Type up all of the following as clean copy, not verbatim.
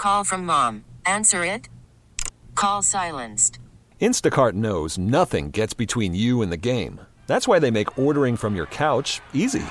call from mom. Answer it. Call silenced. Instacart knows nothing gets between you and the game. That's why they make ordering from your couch easy.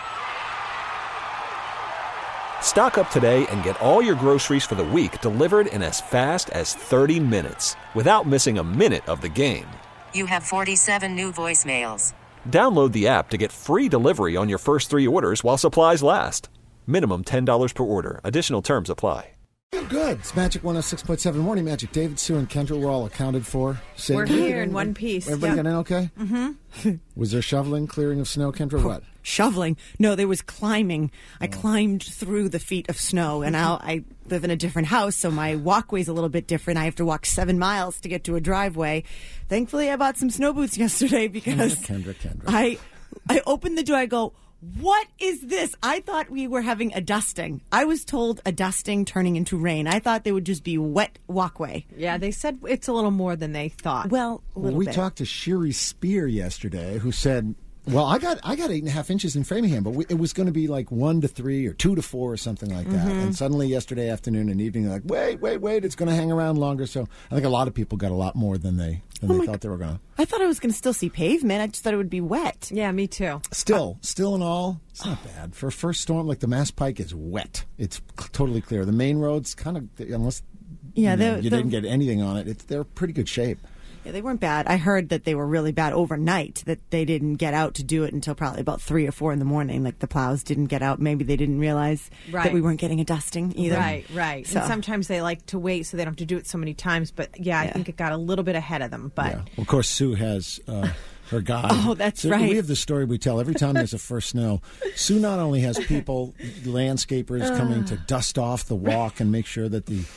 Stock up today and get all your groceries for the week delivered in as fast as 30 minutes without missing a minute of the game. You have 47 new voicemails. Download the app to get free delivery on your first 3 orders while supplies last. Minimum $10 per order. Additional terms apply. Good. It's Magic 106.7 Morning Magic. David, Sue, and Kendra were all accounted for. We're here in one piece. Everybody got in okay? Mm-hmm. Was there shoveling, clearing of snow, Kendra? What? Shoveling? No, there was climbing. I climbed through the feet of snow, and now I live in a different house, so my walkway's a little bit different. I have to walk 7 miles to get to a driveway. Thankfully, I bought some snow boots yesterday because Kendra. I opened the door. I go, what is this? I thought we were having a dusting. I was told a dusting turning into rain. I thought they would just be wet walkway. Yeah, they said it's a little more than they thought. Well, a little we bit. talked to Sherry Spear yesterday, who said, well, I got 8.5 inches in Framingham, but it was going to be like 1 to 3 or 2 to 4 or something like that. And suddenly yesterday afternoon and evening, they're like, wait, it's going to hang around longer. So I think a lot of people got a lot more than they thought they were going to. I thought I was going to still see pavement. I just thought it would be wet. Yeah, me too. Still in all, it's not bad. For a first storm, like the Mass Pike is wet. It's totally clear. The main roads, kind of, unless you didn't get anything on it, they're pretty good shape. Yeah, they weren't bad. I heard that they were really bad overnight, that they didn't get out to do it until probably about 3 or 4 in the morning. Like the plows didn't get out. Maybe they didn't realize that we weren't getting a dusting either. Right. So. And sometimes they like to wait so they don't have to do it so many times. But I think it got a little bit ahead of them. But Well, of course, Sue has her guy. Oh, that's right. We have the story we tell every time there's a first snow. Sue not only has people, landscapers coming to dust off the walk and make sure that the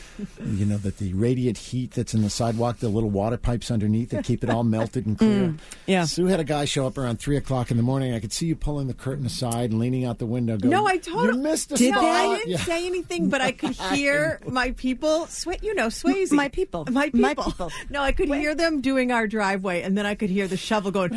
radiant heat that's in the sidewalk, the little water pipes underneath that keep it all melted and clear. Yeah. Sue had a guy show up around 3 o'clock in the morning. I could see you pulling the curtain aside and leaning out the window. Going, no, I told you missed a Did spot. they? I didn't say anything, but I could hear my people. Swayze. My people. No, I could hear them doing our driveway, and then I could hear the shovel going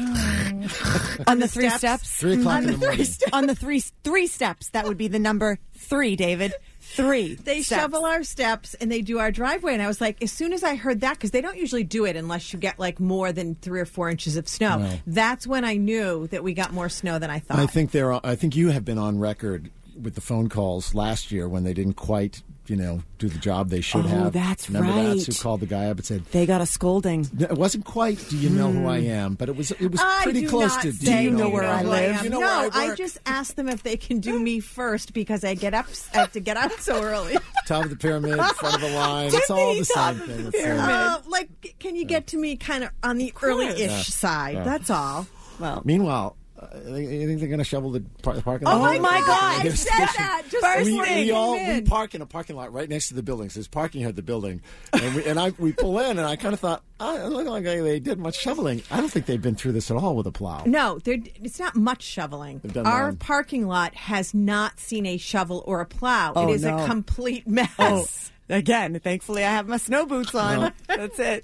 on the 3 steps. 3 o'clock in the morning. On the three steps. That would be the number 3, David. 3. They steps. shovel our steps and they do our driveway. And I was like, as soon as I heard that, because they don't usually do it unless you get like more than 3 or 4 inches of snow. No. That's when I knew that we got more snow than I thought. I think you have been on record with the phone calls last year when they didn't quite, do the job they should have. Oh, that's Remember right. That? Sue called the guy up and said, they got a scolding. It wasn't quite, do you know who I am? But it was pretty close to, do you know where I live? You know where I work? I just asked them if they can do me first because I have to get up so early. Top of the pyramid, front of the line. It's all the same thing. Can you get to me kind of on the early-ish side? Yeah. That's all. Well, meanwhile, you think they're going to shovel the parking lot? Oh, my God. I said that. Just First before thing. We park in a parking lot right next to the buildings. There's parking here at the building. And we pull in, and I kind of thought, it looked like they did much shoveling. I don't think they've been through this at all with a plow. No, it's not much shoveling. Our parking lot has not seen a shovel or a plow. Oh, it is no. a complete mess. Oh, again, thankfully I have my snow boots on. No. That's it.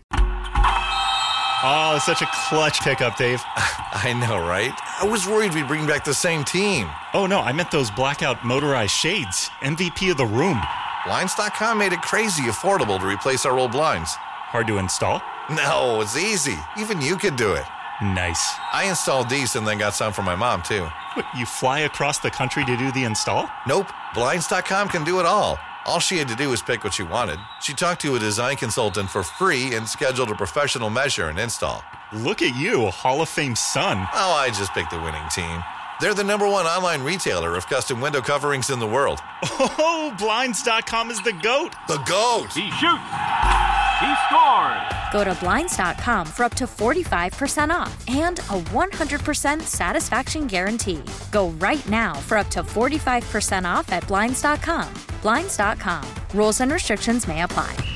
Oh, such a clutch pickup, Dave. I know, right? I was worried we'd bring back the same team. Oh, no, I meant those blackout motorized shades. MVP of the room. Blinds.com made it crazy affordable to replace our old blinds. Hard to install? No, it's easy. Even you could do it. Nice. I installed these and then got some for my mom, too. What, you fly across the country to do the install? Nope. Blinds.com can do it all. All she had to do was pick what she wanted. She talked to a design consultant for free and scheduled a professional measure and install. Look at you, a Hall of Fame son. Oh, I just picked the winning team. They're the #1 online retailer of custom window coverings in the world. Oh, Blinds.com is the GOAT. The GOAT! He shoots. He scored. Go to Blinds.com for up to 45% off and a 100% satisfaction guarantee. Go right now for up to 45% off at Blinds.com. Blinds.com. Rules and restrictions may apply.